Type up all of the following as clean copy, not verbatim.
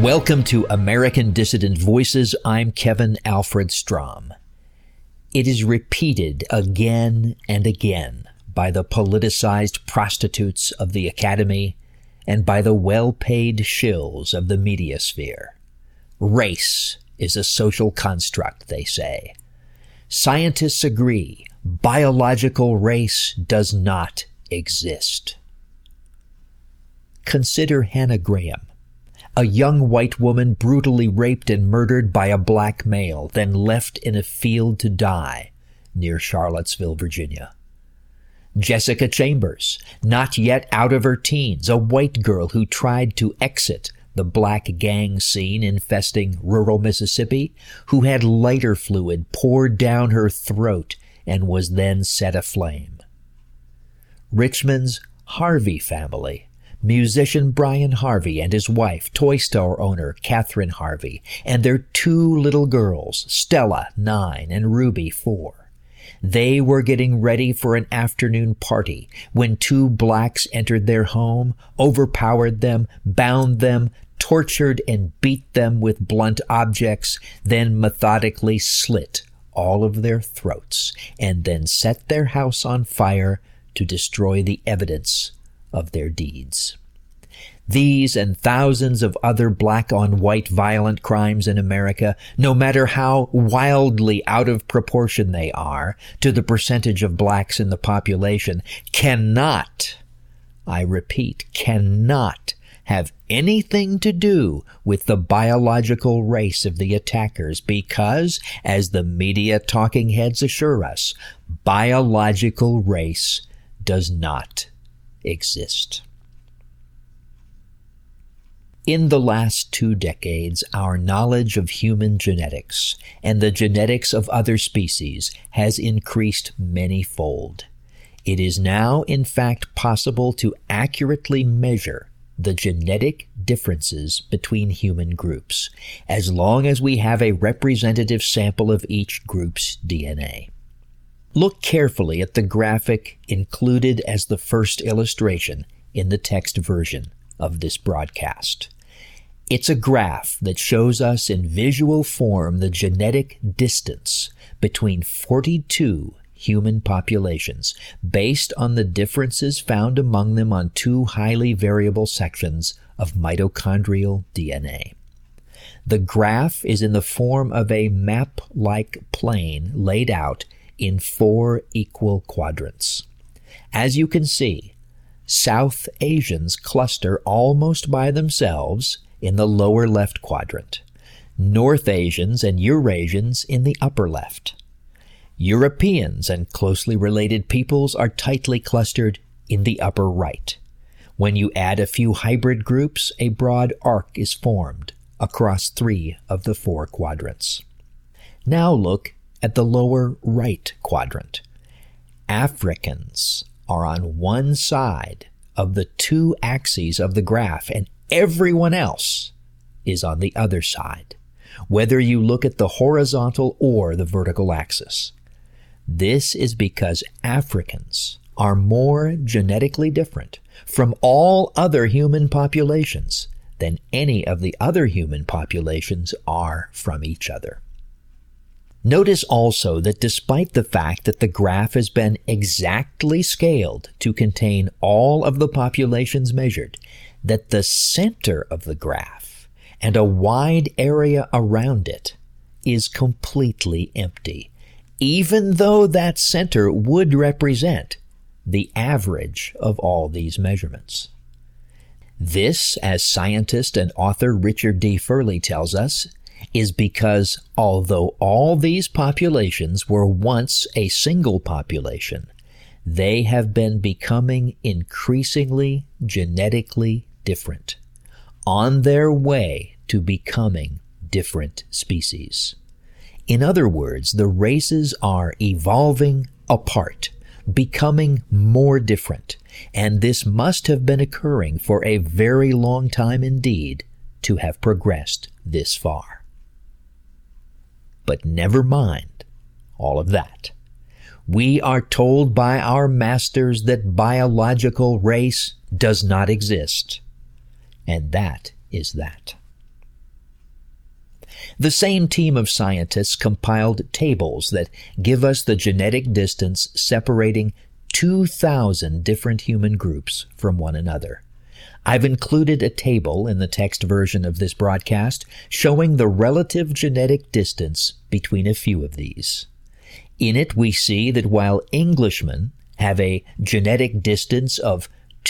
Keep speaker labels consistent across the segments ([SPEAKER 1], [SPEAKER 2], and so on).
[SPEAKER 1] Welcome to American Dissident Voices. I'm Kevin Alfred Strom. It is repeated again and again by the politicized prostitutes of the academy and by the well-paid shills of the media sphere. Race is a social construct, they say. Scientists agree, biological race does not exist. Consider Hannah Graham, a young white woman brutally raped and murdered by a black male, then left in a field to die near Charlottesville, Virginia. Jessica Chambers, not yet out of her teens, a white girl who tried to exit the black gang scene infesting rural Mississippi, who had lighter fluid poured down her throat and was then set aflame. Richmond's Harvey family, musician Brian Harvey and his wife, toy store owner Catherine Harvey, and their two little girls, Stella, 9, and Ruby, 4. They were getting ready for an afternoon party when two blacks entered their home, overpowered them, bound them, tortured and beat them with blunt objects, then methodically slit all of their throats, and then set their house on fire to destroy the evidence of their deeds. These and thousands of other black-on-white violent crimes in America, no matter how wildly out of proportion they are to the percentage of blacks in the population, cannot, I repeat, cannot have anything to do with the biological race of the attackers because, as the media talking heads assure us, biological race does not exist. In the last 2 decades, our knowledge of human genetics and the genetics of other species has increased many-fold. It is now, in fact, possible to accurately measure the genetic differences between human groups, as long as we have a representative sample of each group's DNA. Look carefully at the graphic included as the first illustration in the text version of this broadcast. It's a graph that shows us in visual form the genetic distance between 42 human populations based on the differences found among them on 2 highly variable sections of mitochondrial DNA. The graph is in the form of a map-like plane laid out in 4 equal quadrants. As you can see, South Asians cluster almost by themselves in the lower left quadrant, North Asians and Eurasians in the upper left. Europeans and closely related peoples are tightly clustered in the upper right. When you add a few hybrid groups, a broad arc is formed across 3 of the 4 quadrants. Now look at the lower right quadrant. Africans are on one side of the 2 axes of the graph, and everyone else is on the other side, whether you look at the horizontal or the vertical axis. This is because Africans are more genetically different from all other human populations than any of the other human populations are from each other. Notice also that despite the fact that the graph has been exactly scaled to contain all of the populations measured, that the center of the graph and a wide area around it is completely empty, even though that center would represent the average of all these measurements. This, as scientist and author Richard D. Furley tells us, is because although all these populations were once a single population, they have been becoming increasingly genetically different, on their way to becoming different species. In other words, the races are evolving apart, becoming more different, and this must have been occurring for a very long time indeed to have progressed this far. But never mind all of that. We are told by our masters that biological race does not exist. And that is that. The same team of scientists compiled tables that give us the genetic distance separating 2,000 different human groups from one another. I've included a table in the text version of this broadcast showing the relative genetic distance between a few of these. In it, we see that while Englishmen have a genetic distance of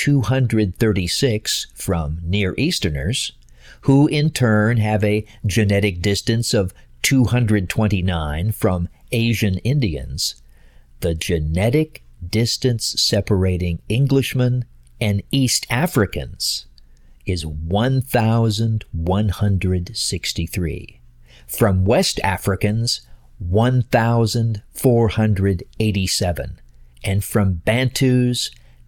[SPEAKER 1] 236 from Near Easterners, who in turn have a genetic distance of 229 from Asian Indians, the genetic distance separating Englishmen and East Africans is 1,163. From West Africans, 1,487. And from Bantus,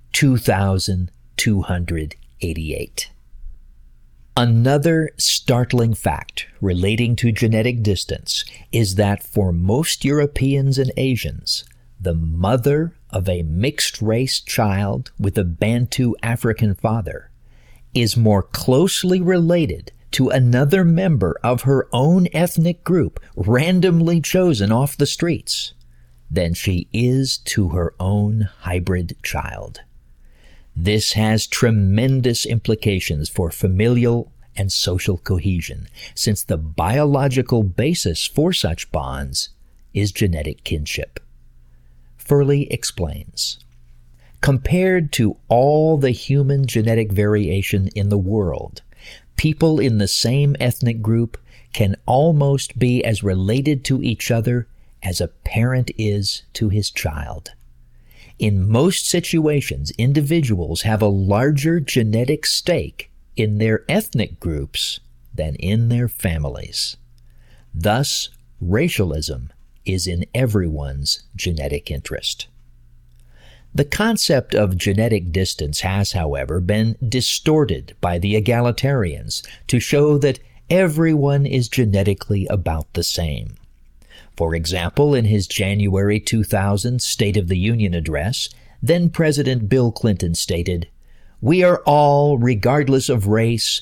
[SPEAKER 1] 2,288. Another startling fact relating to genetic distance is that for most Europeans and Asians, the mother of a mixed-race child with a Bantu African father is more closely related to another member of her own ethnic group randomly chosen off the streets than she is to her own hybrid child. This has tremendous implications for familial and social cohesion, since the biological basis for such bonds is genetic kinship. Furley explains, compared to all the human genetic variation in the world, people in the same ethnic group can almost be as related to each other as a parent is to his child. In most situations, individuals have a larger genetic stake in their ethnic groups than in their families. Thus, racialism is in everyone's genetic interest. The concept of genetic distance has, however, been distorted by the egalitarians to show that everyone is genetically about the same. For example, in his January 2000 State of the Union address, then-President Bill Clinton stated, "We are all, regardless of race,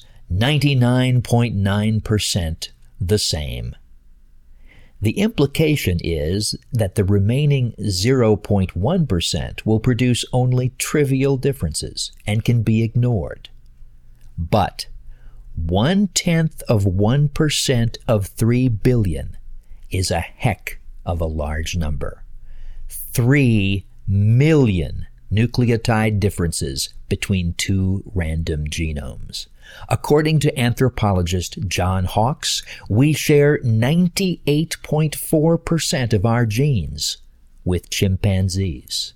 [SPEAKER 1] 99.9% the same." The implication is that the remaining 0.1% will produce only trivial differences and can be ignored. But 0.1% of 3 billion is a heck of a large number. 3 million nucleotide differences between two random genomes. According to anthropologist John Hawkes, we share 98.4% of our genes with chimpanzees,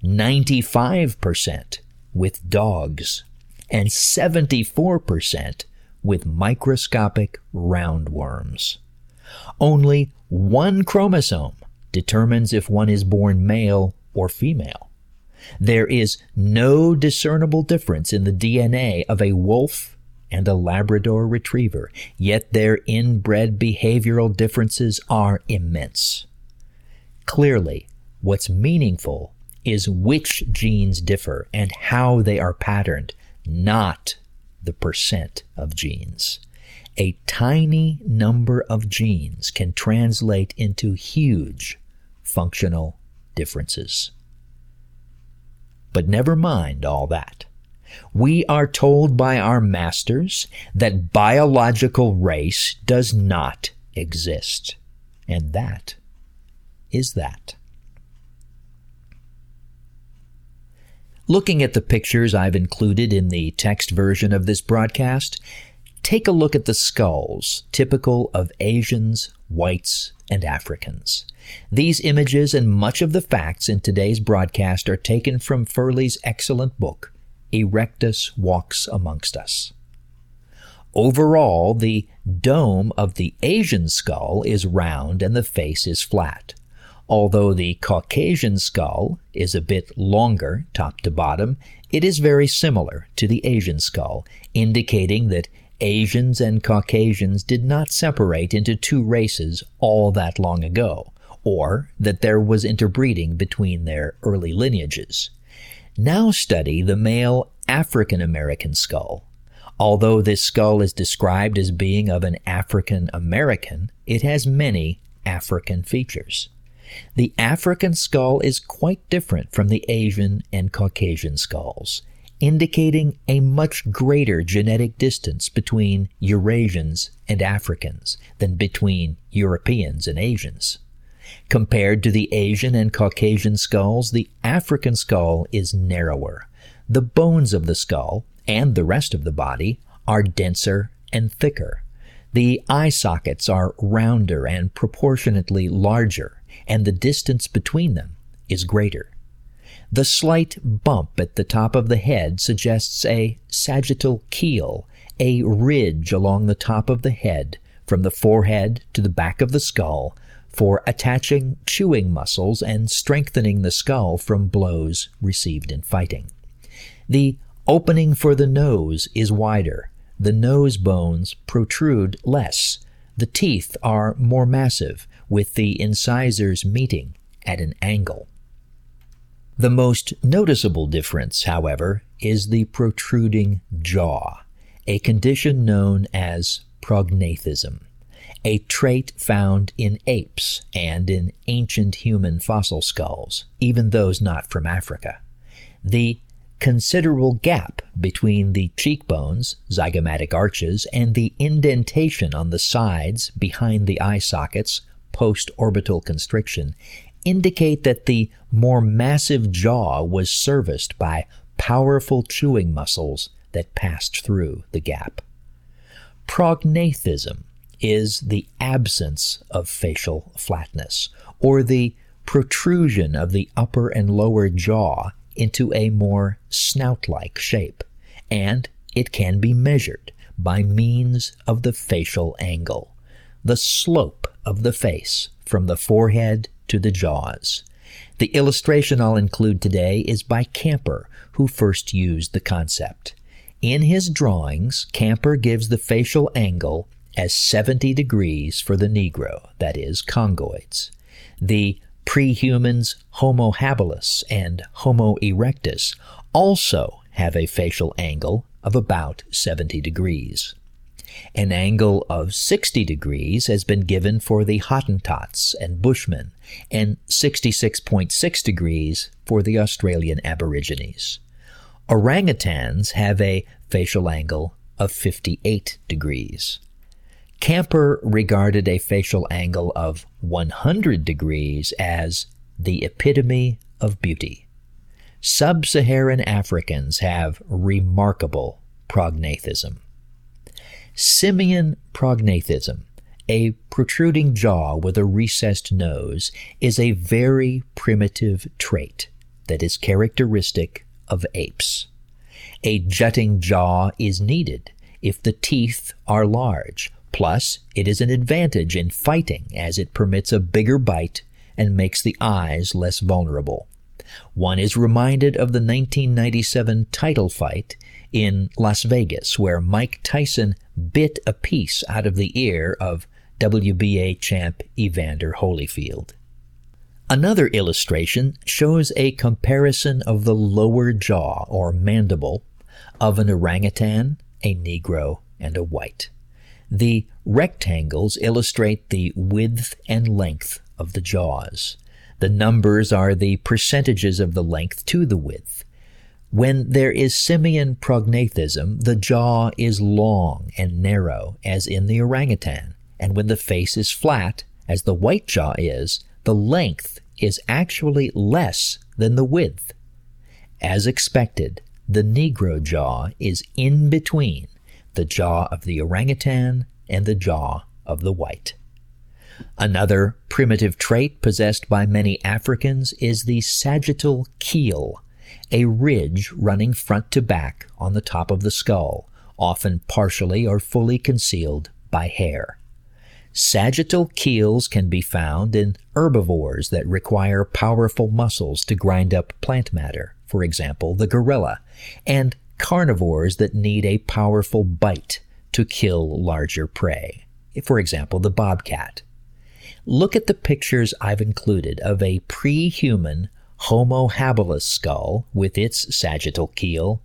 [SPEAKER 1] 95% with dogs, and 74% with microscopic roundworms. Only one chromosome determines if one is born male or female. There is no discernible difference in the DNA of a wolf and a Labrador retriever, yet their inbred behavioral differences are immense. Clearly, what's meaningful is which genes differ and how they are patterned, not the percent of genes. A tiny number of genes can translate into huge functional differences. But never mind all that. We are told by our masters that biological race does not exist. And that is that. Looking at the pictures I've included in the text version of this broadcast, take a look at the skulls typical of Asians, whites, and Africans. These images and much of the facts in today's broadcast are taken from Furley's excellent book, Erectus Walks Amongst Us. Overall, the dome of the Asian skull is round and the face is flat. Although the Caucasian skull is a bit longer top to bottom, it is very similar to the Asian skull, indicating that Asians and Caucasians did not separate into two races all that long ago, or that there was interbreeding between their early lineages. Now study the male African American skull. Although this skull is described as being of an African American, it has many African features. The African skull is quite different from the Asian and Caucasian skulls, indicating a much greater genetic distance between Eurasians and Africans than between Europeans and Asians. Compared to the Asian and Caucasian skulls, the African skull is narrower. The bones of the skull and the rest of the body are denser and thicker. The eye sockets are rounder and proportionately larger, and the distance between them is greater. The slight bump at the top of the head suggests a sagittal keel, a ridge along the top of the head from the forehead to the back of the skull for attaching chewing muscles and strengthening the skull from blows received in fighting. The opening for the nose is wider. The nose bones protrude less. The teeth are more massive, with the incisors meeting at an angle. The most noticeable difference, however, is the protruding jaw, a condition known as prognathism, a trait found in apes and in ancient human fossil skulls, even those not from Africa. The considerable gap between the cheekbones, zygomatic arches, and the indentation on the sides behind the eye sockets, post-orbital constriction, indicate that the more massive jaw was serviced by powerful chewing muscles that passed through the gap. Prognathism is the absence of facial flatness, or the protrusion of the upper and lower jaw into a more snout-like shape, and it can be measured by means of the facial angle, the slope of the face from the forehead to the jaws. The illustration I'll include today is by Camper, who first used the concept. In his drawings, Camper gives the facial angle as 70 degrees for the Negro, that is, Congoids. The prehumans Homo habilis and Homo erectus also have a facial angle of about 70 degrees. An angle of 60 degrees has been given for the Hottentots and Bushmen, and 66.6 degrees for the Australian Aborigines. Orangutans have a facial angle of 58 degrees. Camper regarded a facial angle of 100 degrees as the epitome of beauty. Sub-Saharan Africans have remarkable prognathism. Simian prognathism, a protruding jaw with a recessed nose, is a very primitive trait that is characteristic of apes. A jutting jaw is needed if the teeth are large. Plus, it is an advantage in fighting as it permits a bigger bite and makes the eyes less vulnerable. One is reminded of the 1997 title fight in Las Vegas, where Mike Tyson bit a piece out of the ear of WBA champ Evander Holyfield. Another illustration shows a comparison of the lower jaw, or mandible, of an orangutan, a Negro, and a white. The rectangles illustrate the width and length of the jaws. The numbers are the percentages of the length to the width. When there is simian prognathism, the jaw is long and narrow, as in the orangutan, and when the face is flat, as the white jaw is, the length is actually less than the width. As expected, the Negro jaw is in between the jaw of the orangutan and the jaw of the white. Another primitive trait possessed by many Africans is the sagittal keel, a ridge running front to back on the top of the skull, often partially or fully concealed by hair. Sagittal keels can be found in herbivores that require powerful muscles to grind up plant matter, for example, the gorilla, and carnivores that need a powerful bite to kill larger prey, for example, the bobcat. Look at the pictures I've included of a pre-human Homo habilis skull with its sagittal keel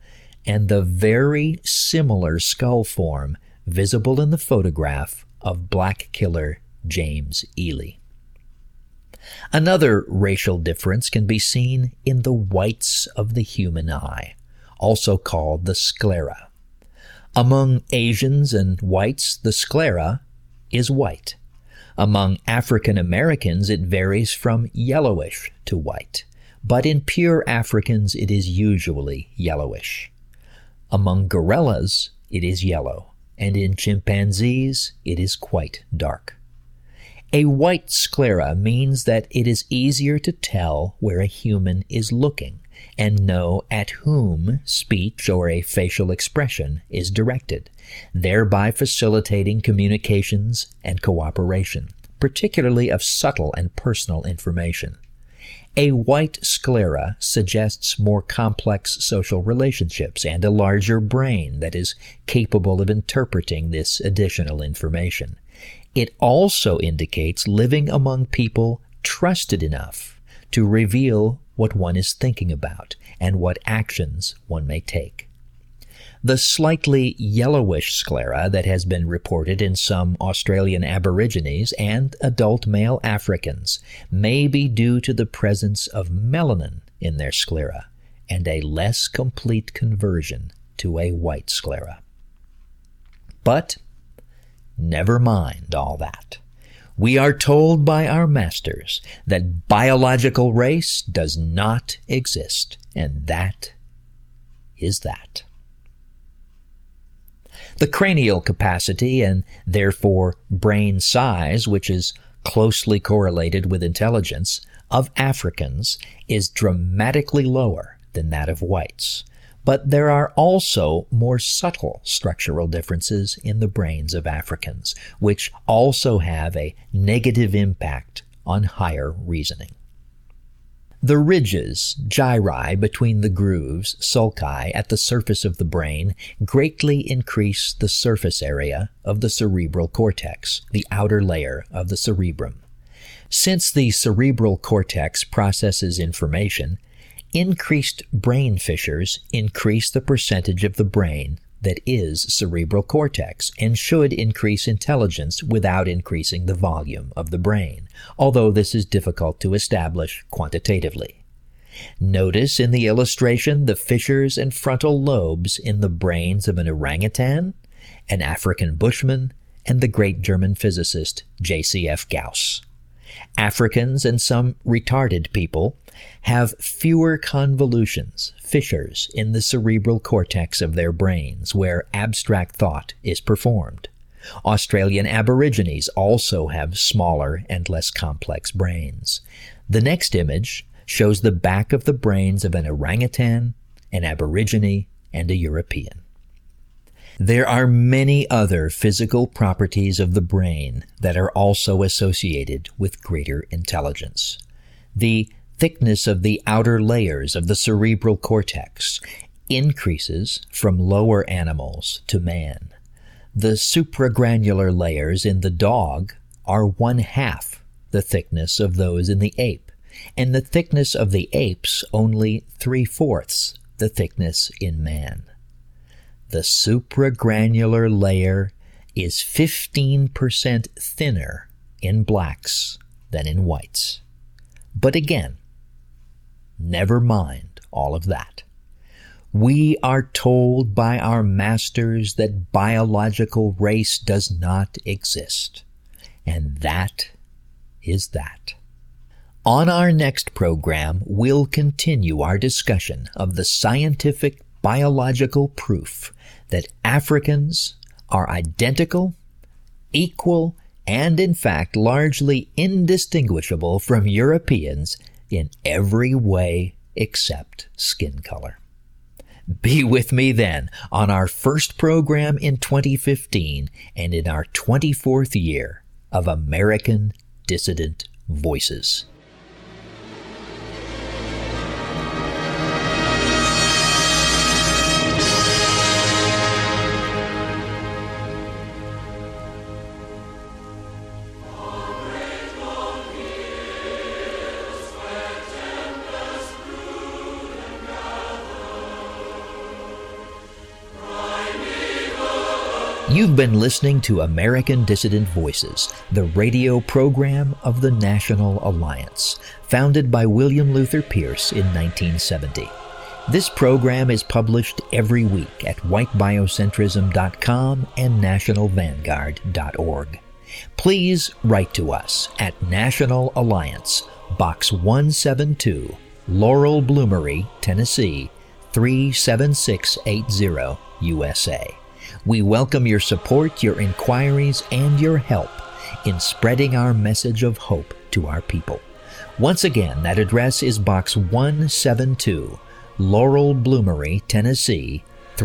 [SPEAKER 1] and the very similar skull form visible in the photograph of black killer James Ely. Another racial difference can be seen in the whites of the human eye, also called the sclera. Among Asians and whites, the sclera is white. Among African Americans, it varies from yellowish to white, but in pure Africans, it is usually yellowish. Among gorillas, it is yellow, and in chimpanzees, it is quite dark. A white sclera means that it is easier to tell where a human is looking and know at whom speech or a facial expression is directed, thereby facilitating communications and cooperation, particularly of subtle and personal information. A white sclera suggests more complex social relationships and a larger brain that is capable of interpreting this additional information. It also indicates living among people trusted enough to reveal what one is thinking about and what actions one may take. The slightly yellowish sclera that has been reported in some Australian Aborigines and adult male Africans may be due to the presence of melanin in their sclera and a less complete conversion to a white sclera. But never mind all that. We are told by our masters that biological race does not exist, and that is that. The cranial capacity and therefore brain size, which is closely correlated with intelligence, of Africans is dramatically lower than that of whites. But there are also more subtle structural differences in the brains of Africans, which also have a negative impact on higher reasoning. The ridges, gyri, between the grooves, sulci, at the surface of the brain greatly increase the surface area of the cerebral cortex, the outer layer of the cerebrum. Since the cerebral cortex processes information, increased brain fissures increase the percentage of the brain that is cerebral cortex and should increase intelligence without increasing the volume of the brain, although this is difficult to establish quantitatively. Notice in the illustration the fissures and frontal lobes in the brains of an orangutan, an African bushman, and the great German physicist J.C.F. Gauss. Africans and some retarded people have fewer convolutions, fissures, in the cerebral cortex of their brains where abstract thought is performed. Australian Aborigines also have smaller and less complex brains. The next image shows the back of the brains of an orangutan, an Aborigine, and a European. There are many other physical properties of the brain that are also associated with greater intelligence. The thickness of the outer layers of the cerebral cortex increases from lower animals to man. The supragranular layers in the dog are 1/2 the thickness of those in the ape, and the thickness of the apes only 3/4 the thickness in man. The supragranular layer is 15% thinner in blacks than in whites. But again, never mind all of that. We are told by our masters that biological race does not exist, and that is that. On our next program, we'll continue our discussion of the scientific biological proof that Africans are identical, equal, and in fact largely indistinguishable from Europeans in every way except skin color. Be with me then on our first program in 2015 and in our 24th year of American Dissident Voices. You've been listening to American Dissident Voices, the radio program of the National Alliance, founded by William Luther Pierce in 1970. This program is published every week at whitebiocentrism.com and nationalvanguard.org. Please write to us at National Alliance, Box 172, Laurel Bloomery, Tennessee, 37680, USA. We welcome your support, your inquiries, and your help in spreading our message of hope to our people. Once again, that address is Box 172, Laurel Bloomery, Tennessee,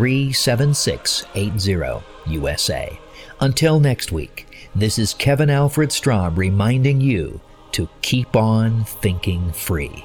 [SPEAKER 1] 37680, USA. Until next week, this is Kevin Alfred Straub reminding you to keep on thinking free.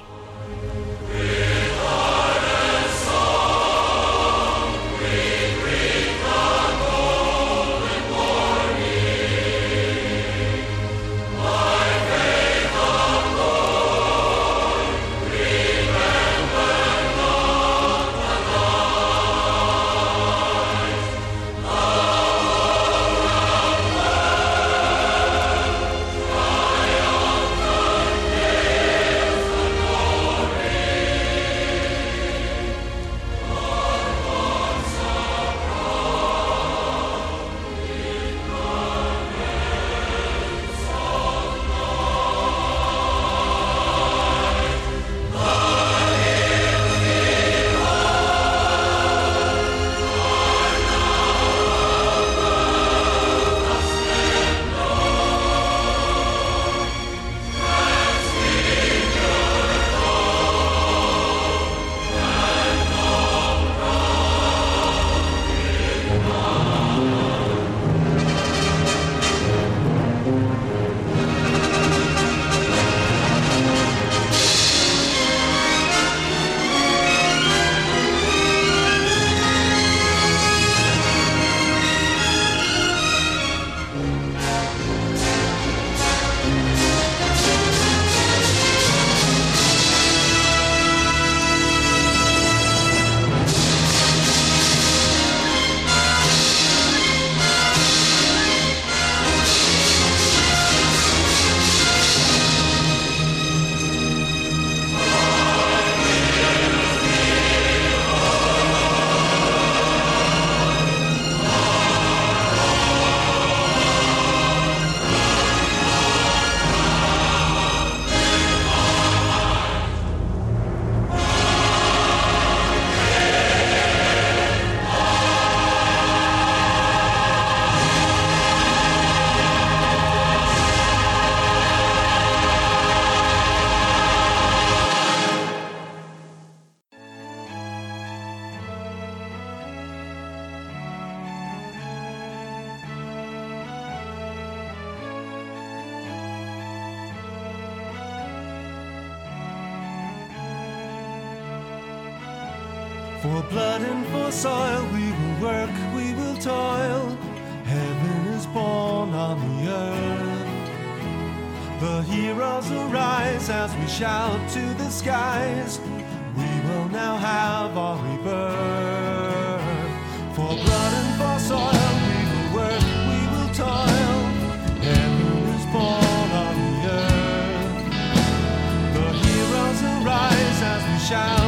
[SPEAKER 2] For blood and for soil we will work, we will toil. Heaven is born on the earth. The heroes arise as we shout to the skies. We will now have our rebirth. For blood and for soil we will work, we will toil. Heaven is born on the earth. The heroes arise as we shout